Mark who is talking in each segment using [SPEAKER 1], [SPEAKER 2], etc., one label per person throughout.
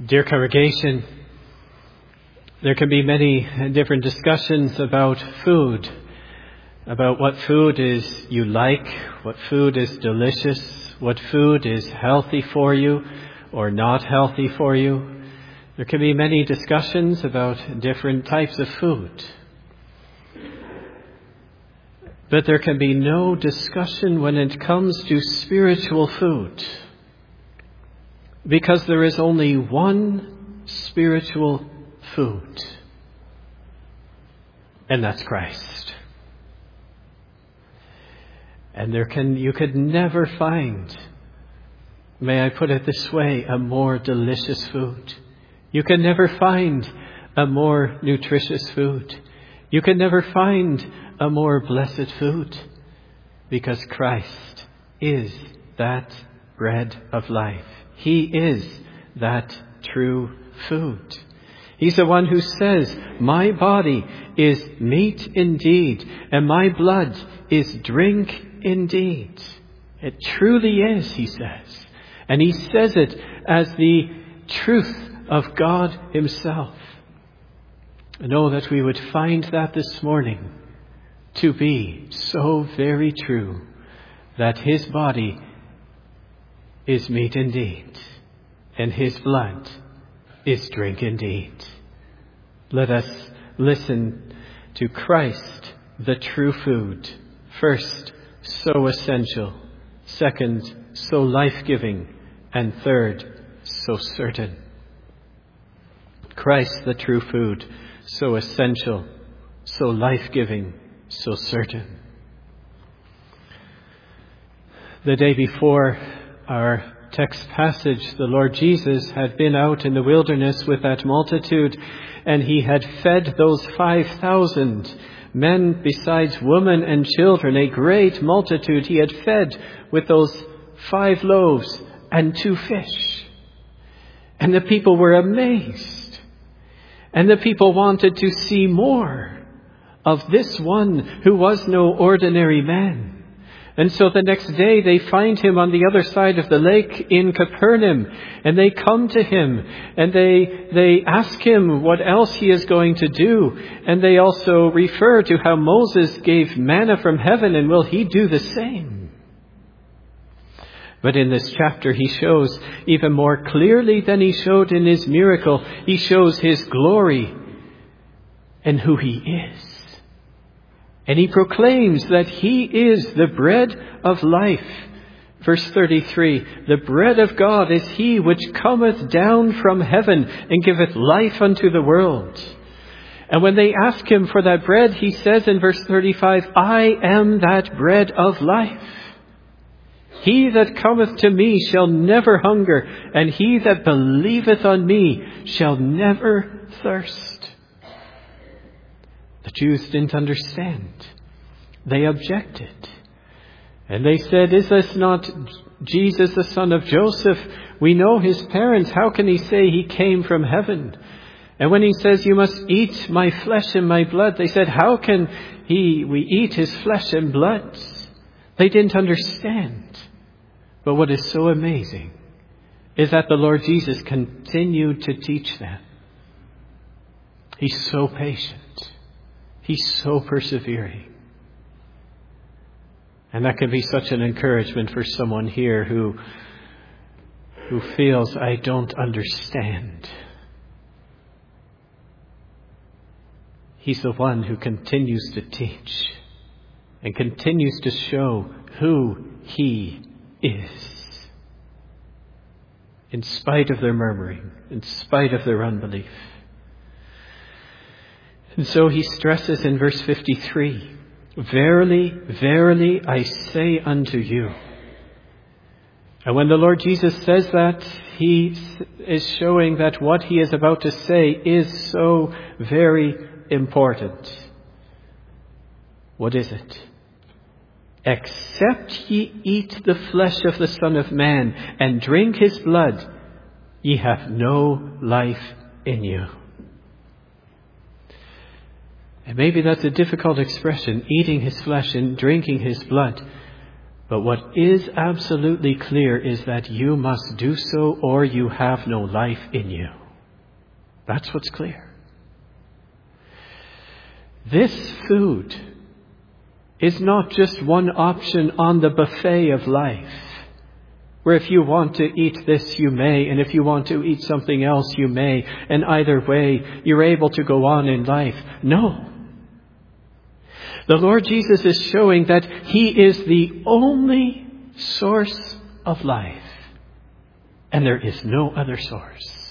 [SPEAKER 1] Dear congregation, there can be many different discussions about food, about what food is you like, what food is delicious, what food is healthy for you or not healthy for you. There can be many discussions about different types of food. But there can be no discussion when it comes to spiritual food, because there is only one spiritual food, and that's Christ. And you could never find, may I put it this way, a more delicious food. You can never find a more nutritious food. You can never find a more blessed food, because Christ is that bread of life. He is that true food. He's the one who says, my body is meat indeed, and my blood is drink indeed. It truly is, he says. And he says it as the truth of God himself. And oh, that we would find that this morning to be so very true, that his body is meat indeed, and his blood is drink indeed. Let us listen to Christ, the true food. First, so essential. Second, so life-giving. And third, so certain. Christ, the true food, so essential, so life-giving, so certain. The day before our text passage, the Lord Jesus had been out in the wilderness with that multitude, and he had fed those 5,000 men besides women and children, a great multitude. He had fed with those 5 loaves and 2 fish. And the people were amazed. And the people wanted to see more of this one who was no ordinary man. And so the next day they find him on the other side of the lake in Capernaum, and they come to him and they ask him what else he is going to do. And they also refer to how Moses gave manna from heaven, and will he do the same? But in this chapter he shows even more clearly than he showed in his miracle, he shows his glory and who he is. And he proclaims that he is the bread of life. Verse 33, the bread of God is he which cometh down from heaven and giveth life unto the world. And when they ask him for that bread, he says in verse 35, I am that bread of life. He that cometh to me shall never hunger, and he that believeth on me shall never thirst. The Jews didn't understand. They objected. And they said, is this not Jesus, the son of Joseph? We know his parents. How can he say he came from heaven? And when he says, you must eat my flesh and my blood, they said, how can we eat his flesh and blood? They didn't understand. But what is so amazing is that the Lord Jesus continued to teach them. He's so patient. He's so persevering. And that can be such an encouragement for someone here who feels, I don't understand. He's the one who continues to teach and continues to show who he is. In spite of their murmuring, in spite of their unbelief. And so he stresses in verse 53, verily, verily, I say unto you. And when the Lord Jesus says that, he is showing that what he is about to say is so very important. What is it? Except ye eat the flesh of the Son of Man and drink his blood, ye have no life in you. And maybe that's a difficult expression, eating his flesh and drinking his blood. But what is absolutely clear is that you must do so or you have no life in you. That's what's clear. This food is not just one option on the buffet of life, where if you want to eat this, you may, and if you want to eat something else, you may, and either way, you're able to go on in life. No. The Lord Jesus is showing that He is the only source of life, and there is no other source.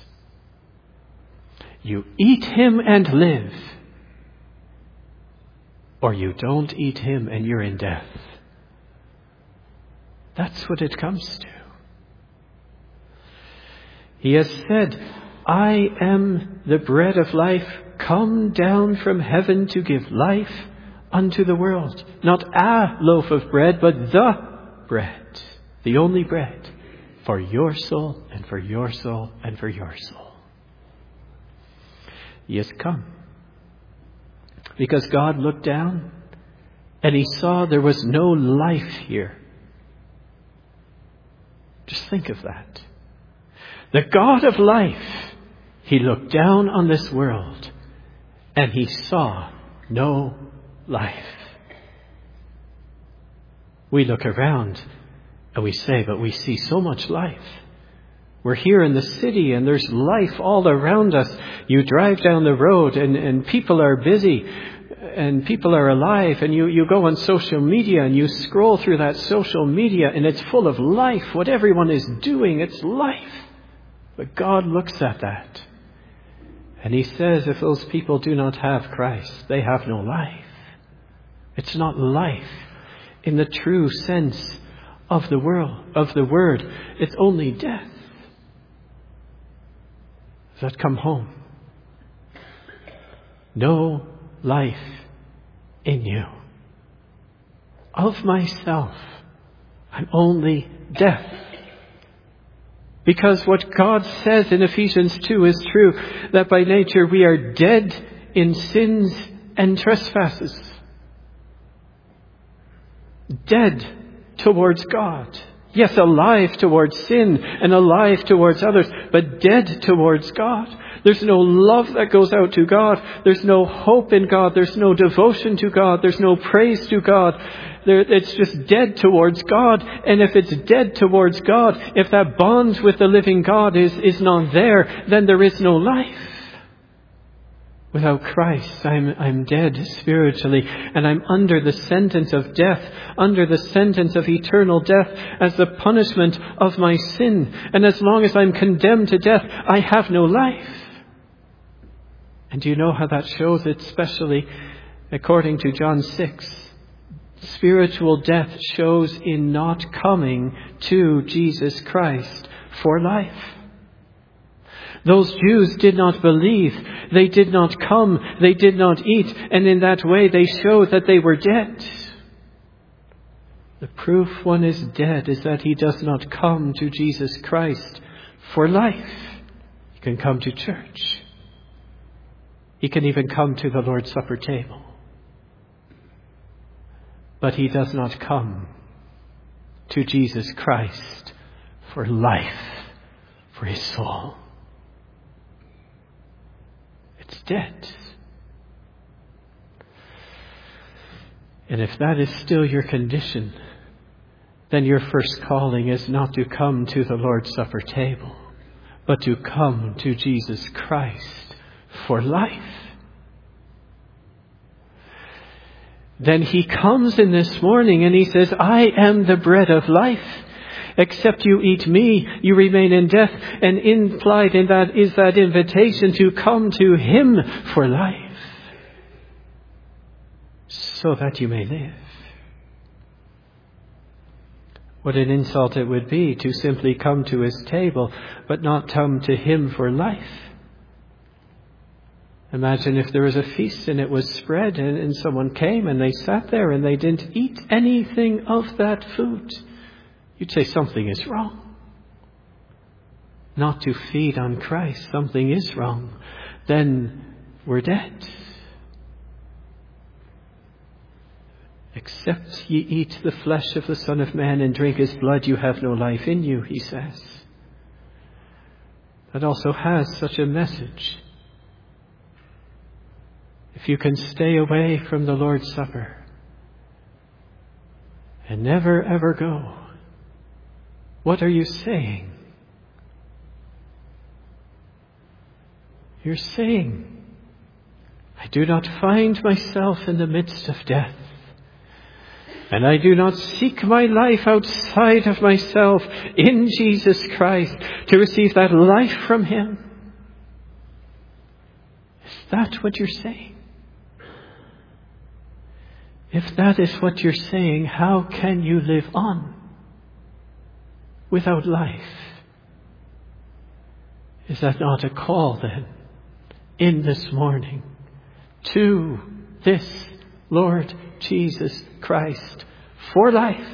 [SPEAKER 1] You eat Him and live, or you don't eat Him and you're in death. That's what it comes to. He has said, I am the bread of life, come down from heaven to give life unto the world. Not a loaf of bread, but the bread, the only bread for your soul and for your soul and for your soul. He has come because God looked down and He saw there was no life here. Just think of that. The God of life, He looked down on this world and He saw no life. We look around and we say, but we see so much life. We're here in the city and there's life all around us. You drive down the road and people are busy and people are alive, and you go on social media and you scroll through that social media and it's full of life. What everyone is doing, it's life. But God looks at that and He says, if those people do not have Christ, they have no life. It's not life in the true sense of the word. It's only death. Does that come home? No life in you. Of myself, I'm only death. Because what God says in Ephesians 2 is true, that by nature we are dead in sins and trespasses. Dead towards God. Yes, alive towards sin and alive towards others, but dead towards God. There's no love that goes out to God. There's no hope in God. There's no devotion to God. There's no praise to God. It's just dead towards God. And if it's dead towards God, if that bond with the living God is not there, then there is no life. Without Christ, I'm dead spiritually, and I'm under the sentence of death, under the sentence of eternal death as the punishment of my sin. And as long as I'm condemned to death, I have no life. And do you know how that shows it? Especially according to John 6. Spiritual death shows in not coming to Jesus Christ for life. Those Jews did not believe. They did not come. They did not eat. And in that way they showed that they were dead. The proof one is dead is that he does not come to Jesus Christ for life. He can come to church. He can even come to the Lord's Supper table. But he does not come to Jesus Christ for life, for his soul. It's dead. And if that is still your condition, then your first calling is not to come to the Lord's Supper table, but to come to Jesus Christ for life. Then he comes in this morning and he says, I am the bread of life. Except you eat me, you remain in death. And implied in that is that invitation to come to him for life, so that you may live. What an insult it would be to simply come to his table, but not come to him for life. Imagine if there was a feast and it was spread and someone came and they sat there and they didn't eat anything of that food. You'd say something is wrong. Not to feed on Christ, something is wrong. Then we're dead. Except ye eat the flesh of the Son of Man and drink his blood, you have no life in you, he says. That also has such a message. If you can stay away from the Lord's Supper and never ever go, what are you saying? You're saying, I do not find myself in the midst of death, and I do not seek my life outside of myself in Jesus Christ to receive that life from him. Is that what you're saying? If that is what you're saying, how can you live on without life? Is that not a call then, in this morning, to this Lord Jesus Christ for life?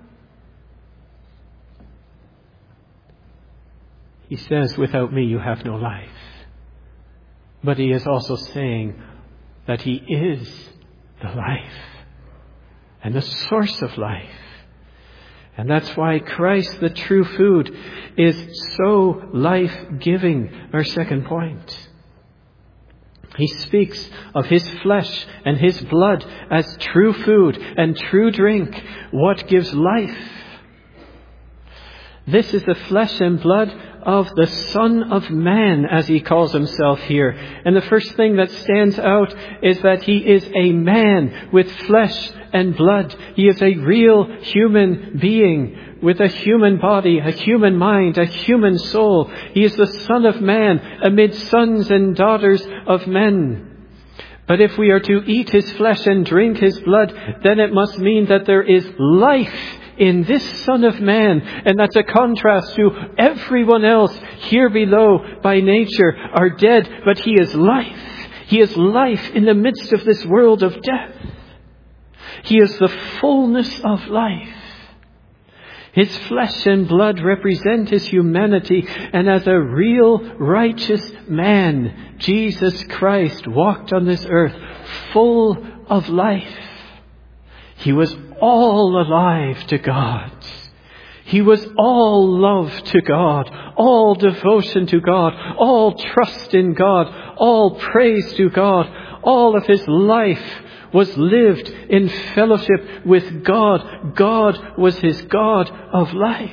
[SPEAKER 1] He says, without me you have no life. But he is also saying that he is the life and the source of life. And that's why Christ, the true food, is so life-giving. Our second point. He speaks of his flesh and his blood as true food and true drink, what gives life. This is the flesh and blood of the Son of Man, as he calls himself here. And the first thing that stands out is that he is a man with flesh and blood. He is a real human being with a human body, a human mind, a human soul. He is the Son of Man amid sons and daughters of men. But if we are to eat his flesh and drink his blood, then it must mean that there is life in this Son of Man. And that's a contrast to everyone else here below by nature are dead, but he is life. He is life in the midst of this world of death. He is the fullness of life. His flesh and blood represent his humanity, and as a real righteous man, Jesus Christ walked on this earth full of life. He was all alive to God. He was all love to God, all devotion to God, all trust in God, all praise to God. All of his life was lived in fellowship with God. God was his God of life.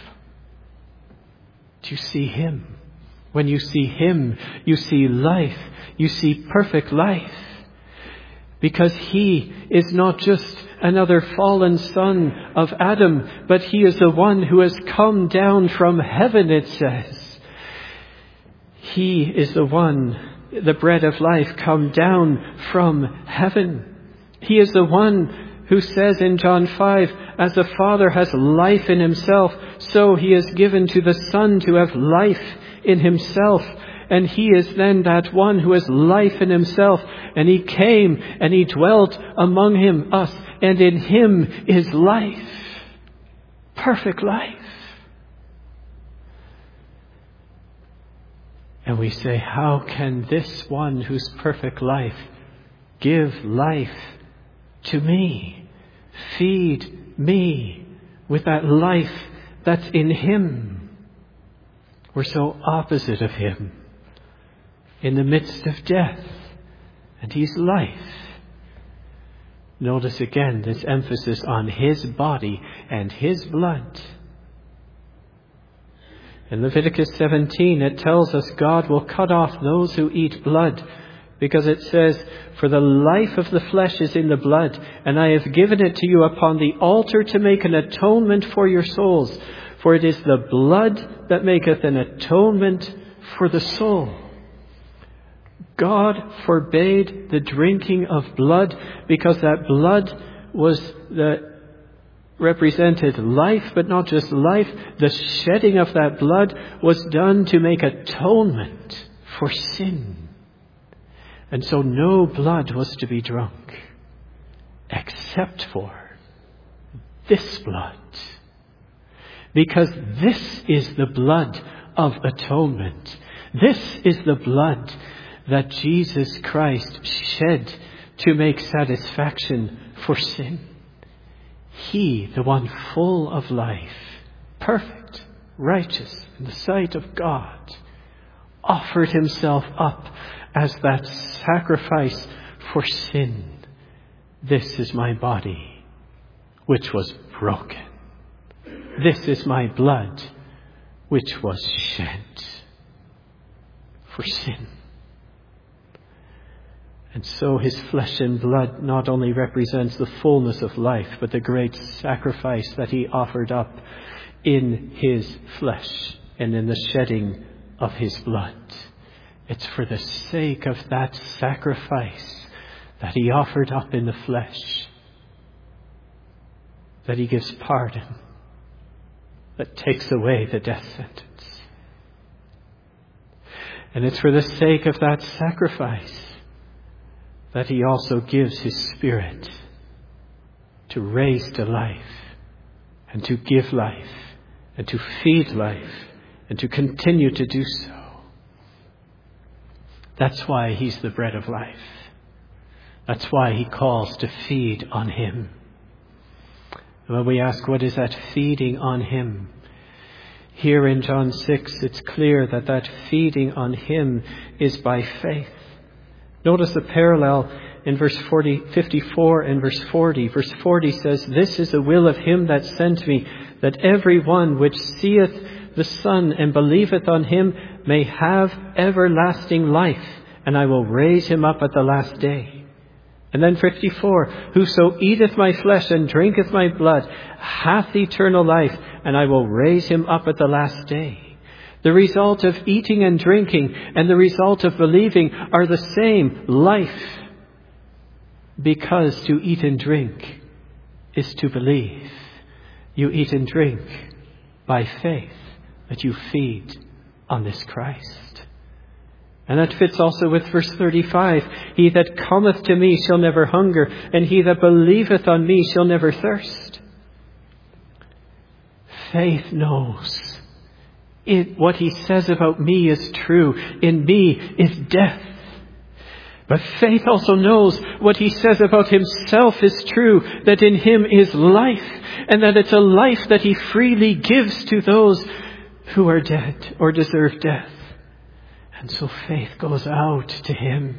[SPEAKER 1] Do you see him? When you see him, you see life. You see perfect life. Because he is not just another fallen son of Adam, but he is the one who has come down from heaven, it says. He is the one, the bread of life, come down from heaven. He is the one who says in John 5, as the Father has life in himself, so he has given to the Son to have life in himself. And he is then that one who has life in himself. And he came and he dwelt among us. And in him is life. Perfect life. And we say, how can this one who's perfect life give life to me? Feed me with that life that's in him. We're so opposite of him. In the midst of death. And he's life. Notice again this emphasis on his body and his blood. In Leviticus 17 it tells us God will cut off those who eat blood. Because it says, for the life of the flesh is in the blood, and I have given it to you upon the altar to make an atonement for your souls. For it is the blood that maketh an atonement for the soul. God forbade the drinking of blood because that blood represented life, but not just life. The shedding of that blood was done to make atonement for sin. And so no blood was to be drunk except for this blood. Because this is the blood of atonement. This is the blood that Jesus Christ shed to make satisfaction for sin. He, the one full of life, perfect, righteous in the sight of God, offered himself up as that sacrifice for sin. This is my body, which was broken. This is my blood, which was shed for sin. And so his flesh and blood not only represents the fullness of life, but the great sacrifice that he offered up in his flesh and in the shedding of his blood. It's for the sake of that sacrifice that he offered up in the flesh that he gives pardon, that takes away the death sentence. And it's for the sake of that sacrifice that he also gives his Spirit to raise to life and to give life and to feed life and to continue to do so. That's why he's the bread of life. That's why he calls to feed on him. When we ask, what is that feeding on him? Here in John 6, it's clear that that feeding on him is by faith. Notice the parallel in verse 54 and verse 40. Verse 40 says, "This is the will of him that sent me, that every one which seeth the Son and believeth on him may have everlasting life, and I will raise him up at the last day." And then 54, "Whoso eateth my flesh and drinketh my blood hath eternal life, and I will raise him up at the last day." The result of eating and drinking and the result of believing are the same, life. Because to eat and drink is to believe. You eat and drink by faith that you feed on this Christ. And that fits also with verse 35. "He that cometh to me shall never hunger, and he that believeth on me shall never thirst." Faith knows what he says about me is true. In me is death. But faith also knows what he says about himself is true, that in him is life, and that it's a life that he freely gives to those who are dead or deserve death. And so faith goes out to him.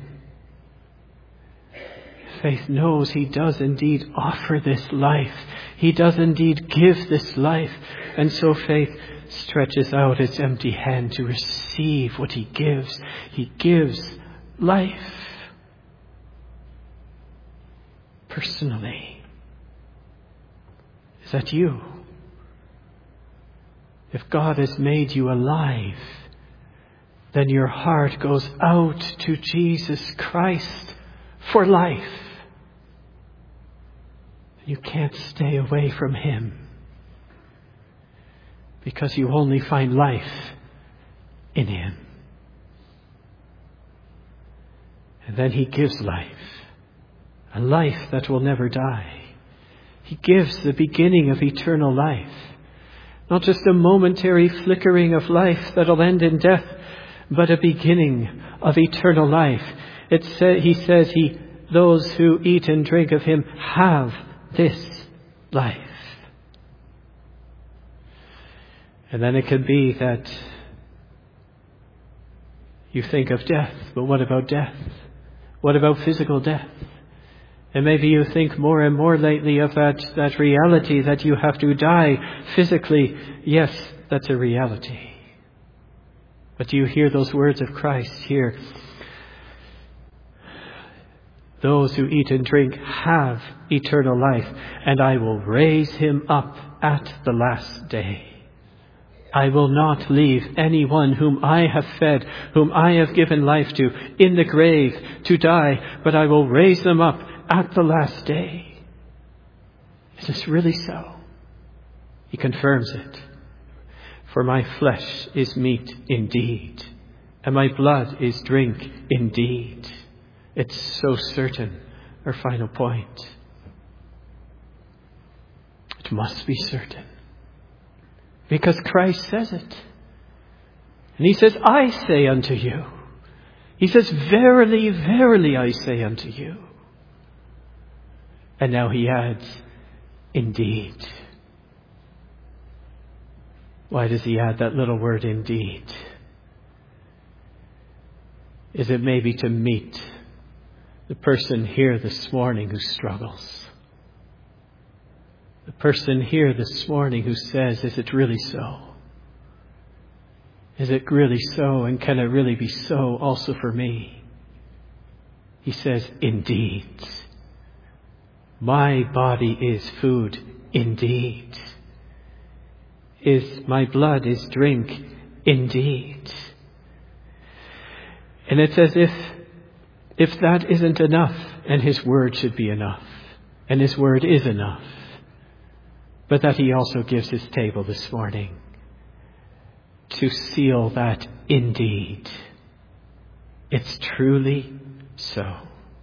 [SPEAKER 1] Faith knows he does indeed offer this life. He does indeed give this life. And so faith stretches out its empty hand to receive what he gives. He gives life personally. Is that you? If God has made you alive, then your heart goes out to Jesus Christ for life. You can't stay away from him, because you only find life in him. And then he gives life, a life that will never die. He gives the beginning of eternal life, not just a momentary flickering of life that'll end in death, but a beginning of eternal life. He says those who eat and drink of him have this life. And then it could be that you think of death, but what about death? What about physical death? And maybe you think more and more lately of that reality that you have to die physically. Yes, that's a reality. But do you hear those words of Christ here? Those who eat and drink have eternal life, and I will raise him up at the last day. I will not leave anyone whom I have fed, whom I have given life to, in the grave to die, but I will raise them up at the last day. Is this really so? He confirms it. For my flesh is meat indeed, and my blood is drink indeed. It's so certain, our final point. It must be certain, because Christ says it. And he says, I say unto you. He says, verily, verily, I say unto you. And now he adds, indeed. Why does he add that little word, indeed? Is it maybe to meet the person here this morning who struggles? The person here this morning who says, is it really so? Is it really so? And can it really be so also for me? He says, indeed. My body is food, indeed. My blood is drink, indeed. And it's as if that isn't enough, and his word should be enough, and his word is enough, but that he also gives his table this morning to seal that indeed. It's truly so.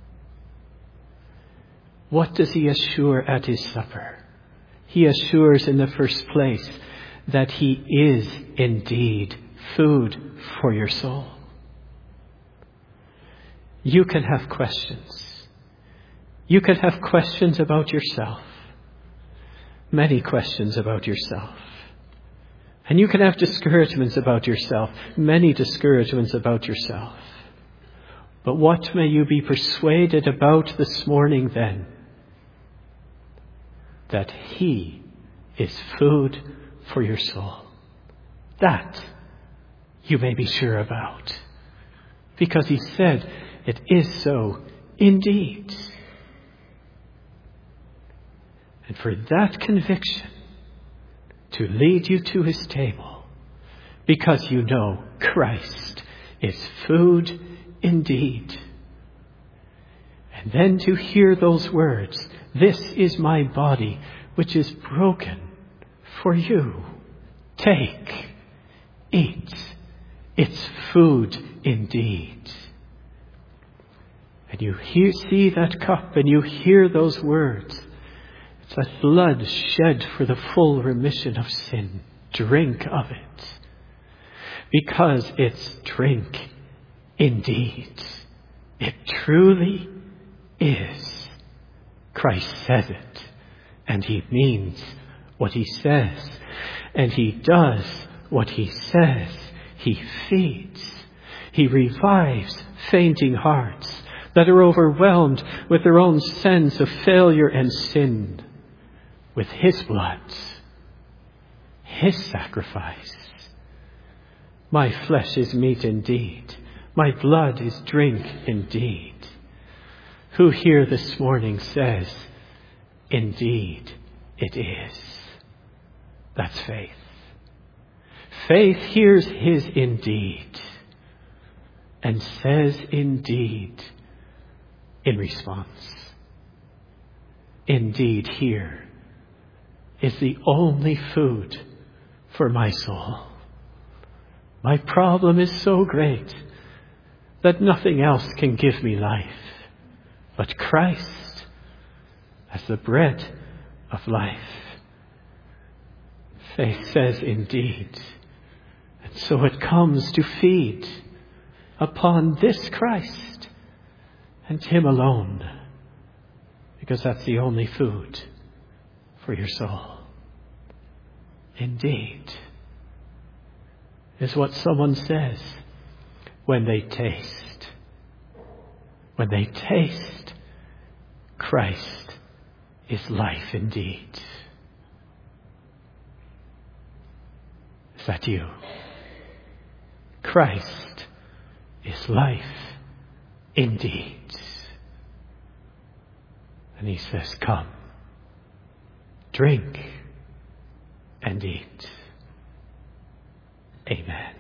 [SPEAKER 1] What does he assure at his supper? He assures in the first place that he is indeed food for your soul. You can have questions. You can have questions about yourself. Many questions about yourself. And you can have discouragements about yourself. Many discouragements about yourself. But what may you be persuaded about this morning then? That he is food for your soul. That you may be sure about. Because he said it is so indeed. And for that conviction to lead you to his table, because you know Christ is food indeed. And then to hear those words, this is my body, which is broken for you. Take, eat. It's food indeed. And you see that cup and you hear those words. It's that blood shed for the full remission of sin. Drink of it. Because it's drink indeed. It truly is. Christ says it. And he means what he says. And he does what he says. He feeds. He revives fainting hearts that are overwhelmed with their own sense of failure and sin. With his blood, his sacrifice. My flesh is meat indeed. My blood is drink indeed. Who here this morning says, indeed it is. That's faith. Faith hears his indeed and says indeed in response. Indeed here is the only food for my soul. My problem is so great that nothing else can give me life but Christ as the bread of life. Faith says indeed. And so it comes to feed upon this Christ and him alone, because that's the only food for your soul. Indeed, is what someone says when they taste. When they taste, Christ is life indeed. Is that you? Christ is life indeed. And he says, come, drink and eat. Amen.